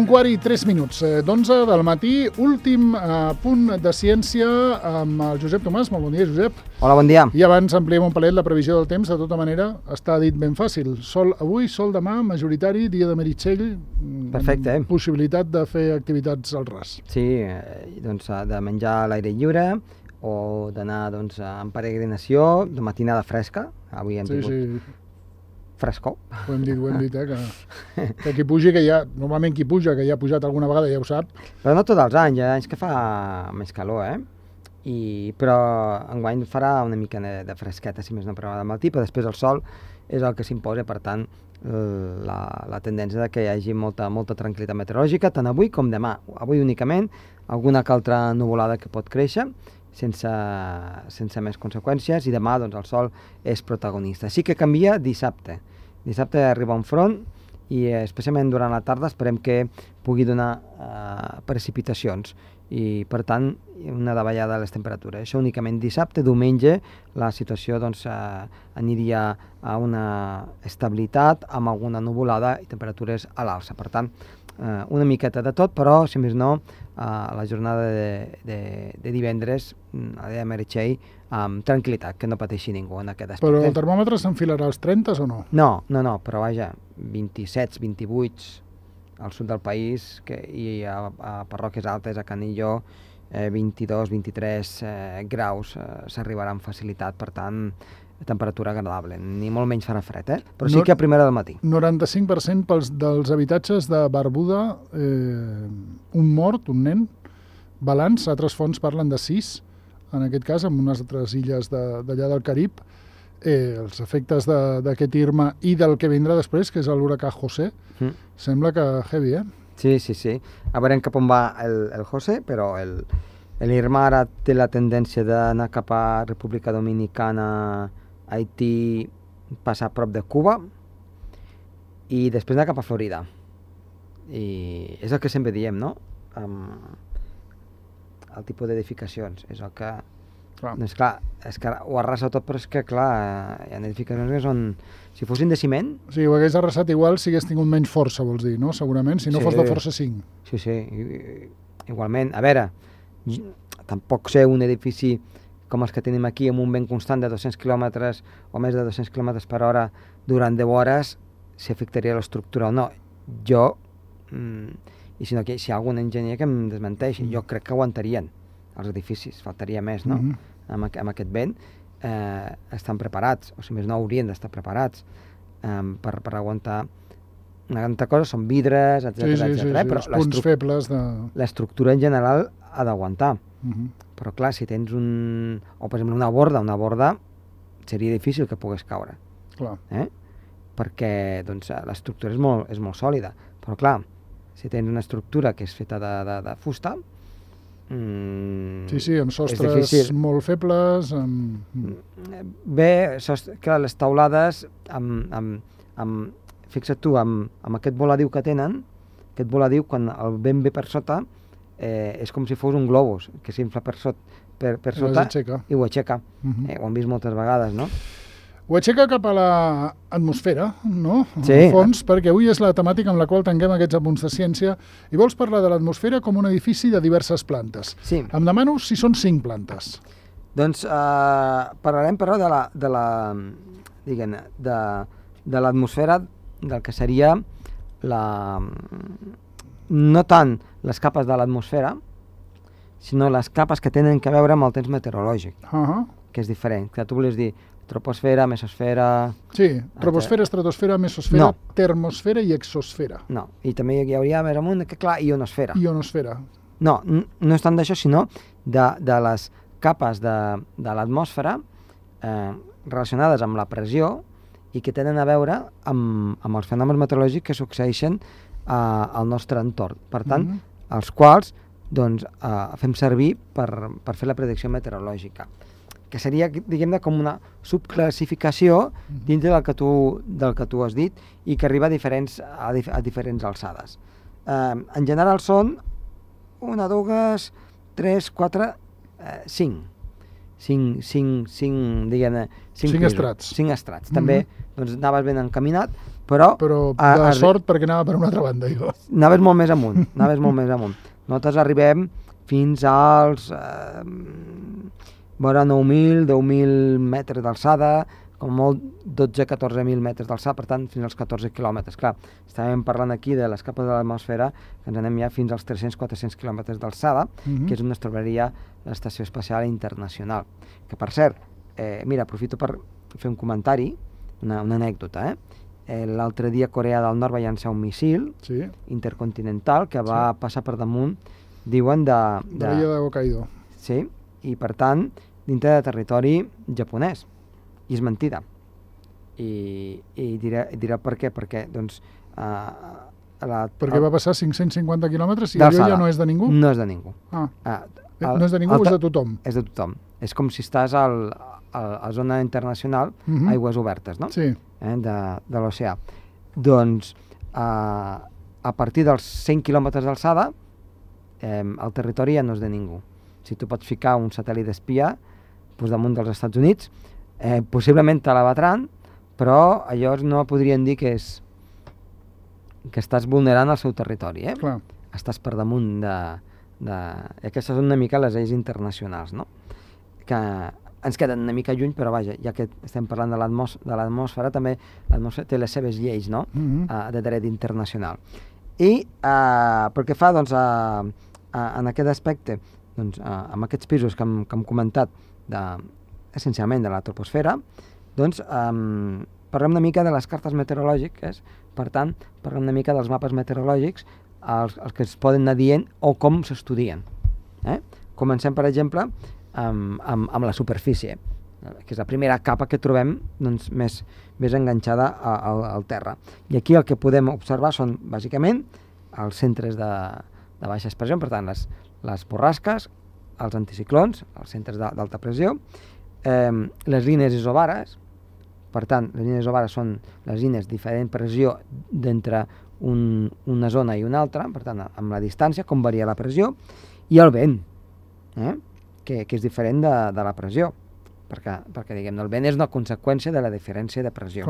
1:15, 11 del matí, últim punt de ciència amb el Josep Tomàs. Molt bon dia, Josep. Hola, bon dia. I abans ampliem un palet la previsió del temps. De tota manera, està dit ben fàcil. Sol avui, sol demà, majoritari, dia de Meritxell. Perfecte. Possibilitat de fer activitats al ras. Sí, doncs de menjar a l'aire lliure o d'anar en peregrinació, de matinada fresca. Avui hem tingut frescor. Ho hem dit, que qui pugi, que ja, normalment qui puja, que ja ha pujat alguna vegada, ja ho sap. Però no tots els anys, hi ha anys que fa més calor, però enguany farà una mica de fresqueta, si més no, però de matí, però després el sol és el que s'imposa, per tant, la tendència que hi hagi molta tranquil·litat meteorològica, tant avui com demà. Avui únicament, alguna que altra nuvolada que pot créixer, sense més conseqüències, i demà doncs, el sol és protagonista. Sí que canvia dissabte. Dissabte arriba un front i especialment durant la tarda esperem que pugui donar precipitacions i per tant una davallada de les temperatures. Això únicament dissabte. Diumenge la situació aniria a una estabilitat amb alguna nuvolada i temperatures a l'alça. Per tant, una miqueta de tot, però si més no la jornada de divendres a de Meritxell amb tranquil·litat, que no pateixi ningú en aquest aspecte. Però el termòmetre s'enfilarà als 30 o no? No, però vaja, 27, 28 al sud del país i a parròquies altes, a Canillo, 22, 23 graus s'arribarà amb facilitat, per tant, temperatura agradable, ni molt menys farà fred, però sí que a primera del matí. 95% dels habitatges de Barbuda, un mort, un nen, balanç, altres fonts parlen de 6, en aquest cas, en unes altres illes d'allà del Carib. Els efectes d'aquest Irma i del que vindrà després, que és l'huracà José, sembla que heavy, Sí. A veure cap on va el José, però l'Irma ara té la tendència d'anar cap a República Dominicana, Haití, passar a prop de Cuba i després anar cap a Florida. I és el que sempre diem, no? El tipus d'edificacions. És el que... Doncs clar, és que ho arrasa tot, però és que clar, hi ha edificacions que són... Si fossin de ciment... Sí, ho hagués arrasat igual si hagués tingut menys força, vols dir, no? Segurament, si no fos de força 5. Sí, igualment. A veure, tampoc sé un edifici com els que tenim aquí, amb un vent constant de 200 km o més de 200 km per hora durant 10 hores, si afectaria l'estructura o no. Jo, i si no, si hi ha algun enginyer que em desmenteixi, jo crec que aguantarien els edificis, faltaria més, no? Amb aquest vent estan preparats, o si més no haurien d'estar preparats per aguantar. Una altra cosa són vidres, etcètera, però els punts febles de... l'estructura en general ha d'aguantar. Però clar, si tens o per exemple una borda seria difícil que pogués caure. Clar. Perquè doncs, l'estructura és molt sòlida. Però clar, si tens una estructura que és feta de fusta... Sí, amb sostres molt febles... Bé, clar, les taulades, fixa't tu, amb aquest voladiu que tenen, aquest voladiu, quan el vent ve per sota, és com si fos un globus, que s'infla per sota i ho aixeca. Ho hem vist moltes vegades, no? Ho aixeca cap a l'atmosfera, no? Sí. En fons, perquè avui és la temàtica amb la qual tanquem aquests apunts de ciència, i vols parlar de l'atmosfera com un edifici de diverses plantes. Sí. Em demano si són 5 plantes. Doncs parlarem, però, de l'atmosfera, del que seria no tant les capes de l'atmosfera, sinó les capes que tenen a veure amb el temps meteorològic, que és diferent. Que tu volies dir troposfera, mesosfera... Sí, troposfera, estratosfera, mesosfera, termosfera i exosfera. No, i també hi hauria més amunt, que clar, ionosfera. Ionosfera. No és tant d'això, sinó de les capes de l'atmosfera relacionades amb la pressió i que tenen a veure amb els fenòmens meteorològics que succeeixen al nostre entorn. Per tant, els quals fem servir per fer la predicció meteorològica, que seria, diguem-ne, com una subclassificació dintre del que tu has dit i que arriba a diferents alçades. En general són 1, 2, 3, 4, 5. diguem-ne, 5 estrats. 5 estrats. També doncs, anaves ben encaminat, però de sort perquè anava per una altra banda. Anaves molt més amunt, Nosaltres arribem fins als 9.000, 10.000 metres d'alçada, com molt 12-14.000 metres d'alçada, per tant, fins als 14 quilòmetres. Clar, estàvem parlant aquí de les capes de l'atmosfera, que ens anem ja fins als 300-400 quilòmetres d'alçada, que és on es trobaria l'Estació Espacial Internacional. Que, per cert, mira, aprofito per fer un comentari, una anècdota, l'altre dia Corea del Nord va llançar un missil intercontinental que va passar per damunt, diuen, de l'illa de Hokkaido. Sí, i per tant, dintre de territori japonès. I és mentida. I diré per què, perquè, doncs... perquè va passar 550 quilòmetres i allò ja no és de ningú? No és de ningú. No és de ningú o és de tothom? És de tothom. És com si estàs a zona internacional, aigües obertes, no? Sí. De l'oceà. Doncs, a partir dels 100 quilòmetres d'alçada, el territori ja no és de ningú. Si tu pots ficar un satèl·lit espia damunt dels Estats Units, possiblement te la batran, però allò no podrien dir que estàs vulnerant el seu territori. Clar. Estàs per damunt de... Aquestes són una mica les lleis internacionals, no? Que ens queden una mica lluny, però vaja, ja que estem parlant de l'atmosfera, també l'atmosfera té les seves lleis, no? De dret internacional. I pel que fa, doncs, en aquest aspecte, doncs, amb aquests pisos que hem comentat, essencialment de la troposfera, doncs parlem una mica de les cartes meteorològiques, per tant, parlem una mica dels mapes meteorològics, els que es poden anar dient o com s'estudien. Comencem, per exemple, amb la superfície, que és la primera capa que trobem doncs, més enganxada al terra. I aquí el que podem observar són, bàsicament, els centres de baixa pressió, per tant, les borrasques, els anticiclons, els centres d'alta pressió, les línies isobares. Per tant, les línies isobares són les línies de diferent pressió d'entre una zona i una altra, per tant, amb la distància, com varia la pressió, i el vent, que és diferent de la pressió, perquè diguem, el vent és una conseqüència de la diferència de pressió.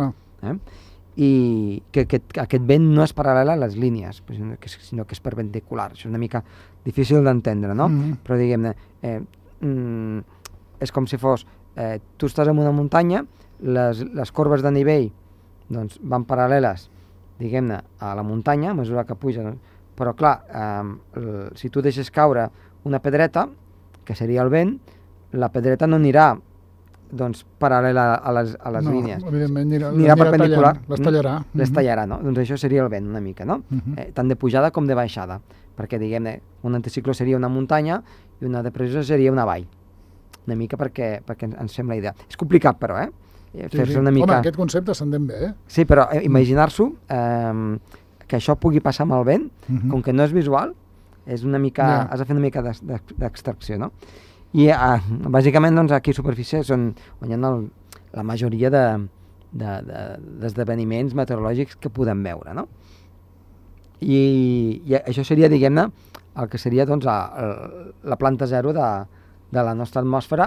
I que aquest vent no és paral·lel a les línies, sinó que és perpendicular. Això és una mica difícil d'entendre, no? Però diguem-ne, és com si fos, tu estàs en una muntanya, les corbes de nivell doncs, van paral·leles, diguem-ne, a la muntanya, a mesura que puja, però clar, si tu deixes caure una pedreta, que seria el vent, la pedreta no anirà doncs, paral·lela a les línies. No, evidentment, anirà perpendicular. Les tallarà. Les tallarà, no? Doncs això seria el vent, una mica, no? Tant de pujada com de baixada, perquè, diguem-ne, un anticicló seria una muntanya i una depressió seria una vall. Una mica perquè ens fem la idea. És complicat, però, fer-se una mica... Home, aquest concepte s'entén bé, Sí, però imaginar-s'ho, que això pugui passar amb el vent, com que no és visual, és una mica... Has de fer una mica d'extracció, no? I bàsicament doncs, aquí a superfície on hi ha la majoria d'esdeveniments meteorològics que podem veure, no? I això seria, diguem-ne, el que seria doncs, la planta zero de la nostra atmosfera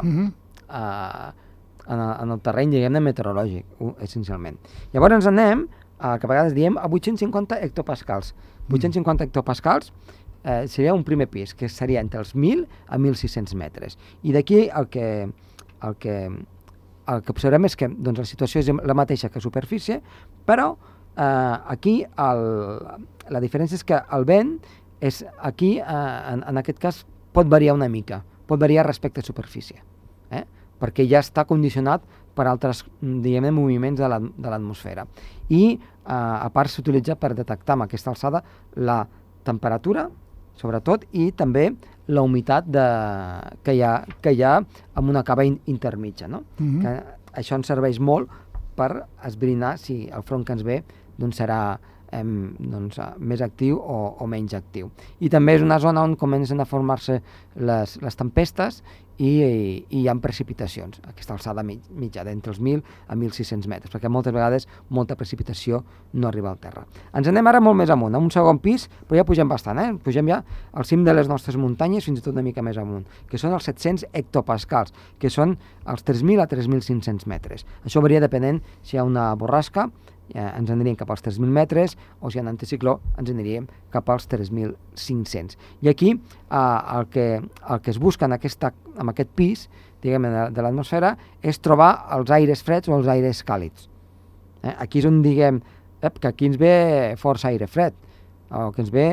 en el terreny, diguem-ne, meteorològic, essencialment. Llavors ens anem, que a vegades diem, a 850 hectopascals. 850 hectopascals seria un primer pis, que seria entre els 1.000 a 1.600 metres. I d'aquí el que observem és que doncs, la situació és la mateixa que a superfície, però aquí la diferència és que el vent és aquí, en aquest cas, pot variar una mica, pot variar respecte a superfície, perquè ja està condicionat per altres, diguem-ne, moviments de l'atmosfera. I, a part, s'utilitza per detectar amb aquesta alçada la temperatura, sobretot, i també la humitat que hi ha en una capa intermitja, no? Que això ens serveix molt per esbrinar si el front que ens ve doncs, serà més actiu o menys actiu. I també és una zona on comencen a formar-se les tempestes i hi ha precipitacions, aquesta alçada mitja, d'entre els 1.000 a 1.600 metres, perquè moltes vegades molta precipitació no arriba al terra. Ens anem ara molt més amunt, a un segon pis, però ja pugem bastant, pugem ja al cim de les nostres muntanyes, fins i tot una mica més amunt, que són els 700 hectopascals, que són els 3.000 a 3.500 metres. Això varia depenent si hi ha una borrasca, ens aniríem cap als 3.000 metres, o si hi ha un anticicló ens aniríem cap als 3.500. I aquí el que es busca en aquest pis, diguem, de l'atmosfera, és trobar els aires freds o els aires càlids. Aquí és on diguem que aquí ens ve força aire fred, o que ens ve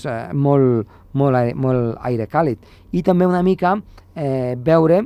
molt aire càlid. I també una mica veure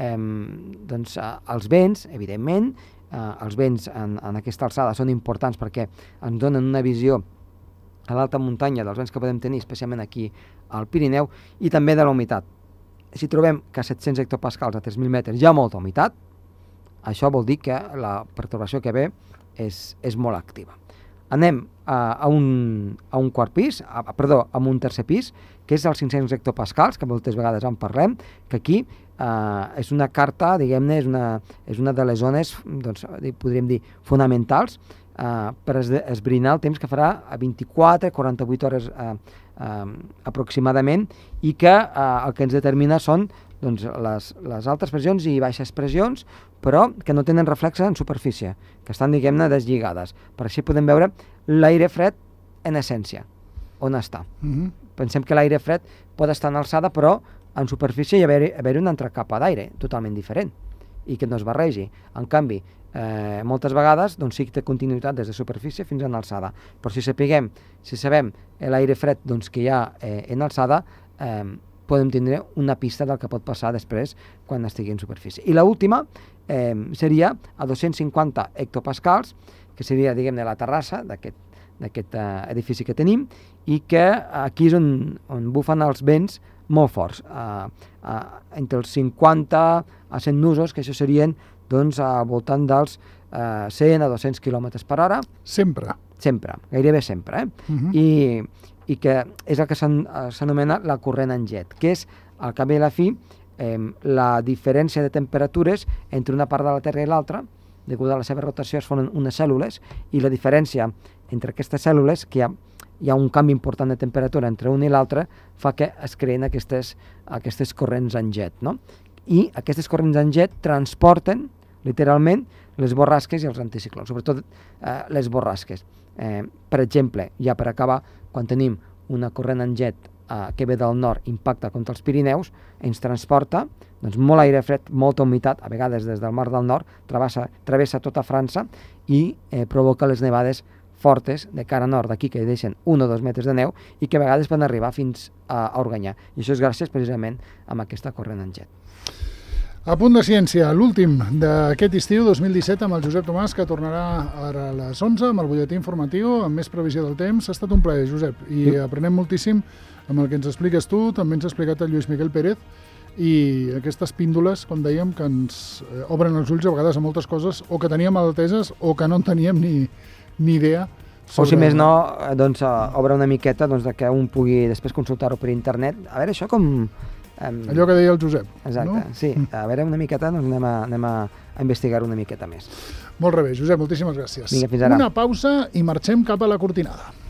els vents, evidentment. Els vents en aquesta alçada són importants perquè ens donen una visió a l'alta muntanya dels vents que podem tenir, especialment aquí al Pirineu, i també de la humitat. Si trobem que a 700 hectopascals a 3.000 metres hi ha molta humitat, això vol dir que la pertorbació que ve és molt activa. Anem a un quart pis, a un tercer pis, que és els 500 hectopascals, que moltes vegades en parlem, que aquí és una carta, diguem-ne, és una de les zones, podríem dir, fonamentals per esbrinar el temps que farà a 24-48 hores aproximadament, i que el que ens determina són les altes pressions i baixes pressions, però que no tenen reflexe en superfície, que estan, diguem-ne, deslligades. Per així podem veure l'aire fred en essència, on està. Pensem que l'aire fred pot estar en alçada, però en superfície hi haver una altra capa d'aire totalment diferent i que no es barregi. En canvi, moltes vegades sí que té continuïtat des de superfície fins en alçada, però si sabem l'aire fred que hi ha en alçada, podem tindre una pista del que pot passar després quan estigui en superfície. I l'última seria a 250 hectopascals, que seria, diguem-ne, la terrassa d'aquest edifici que tenim, i que aquí és on bufen els vents molt forts, entre els 50 a 100 nusos, que això serien al voltant dels 100 a 200 km per hora. Sempre? Sempre, gairebé sempre. I que és el que s'anomena la corrent en jet, que és, al cap i a la fi, la diferència de temperatures entre una part de la Terra i l'altra. Degut a la seva rotació es formen unes cèl·lules, i la diferència entre aquestes cèl·lules, que hi ha un canvi important de temperatura entre un i l'altre, fa que es creen aquestes corrents en jet, no? I aquestes corrents en jet transporten, literalment, les borrasques i els anticiclons, sobretot les borrasques. Per exemple, ja per acabar, quan tenim una corrent en jet que ve del nord, impacta contra els Pirineus, ens transporta molt aire fred, molta humitat, a vegades des del Mar del Nord, travessa tota França i provoca les nevades fortes de cara nord d'aquí, que deixen 1 o 2 metres de neu i que a vegades poden arribar fins a Organyà. I això és gràcies precisament a aquesta corrent en jet. A punt de ciència, l'últim d'aquest estiu 2017 amb el Josep Tomàs, que tornarà ara a les 11 amb el butlletí informatiu, amb més previsió del temps. Ha estat un plaer, Josep, i aprenem moltíssim amb el que ens expliques tu. També ens ha explicat el Lluís Miquel Pérez, i aquestes píndoles, com dèiem, que ens obren els ulls a vegades a moltes coses o que teníem ateses o que no en teníem ni idea. O si més no, obre una miqueta que un pugui després consultar-ho per internet. A veure, això com... Allò que deia el Josep. Exacte, no? Sí. A veure, una miqueta, anem a investigar-ho una miqueta més. Molt bé, Josep, moltíssimes gràcies. Vinga, fins ara. Una pausa i marxem cap a la cortinada.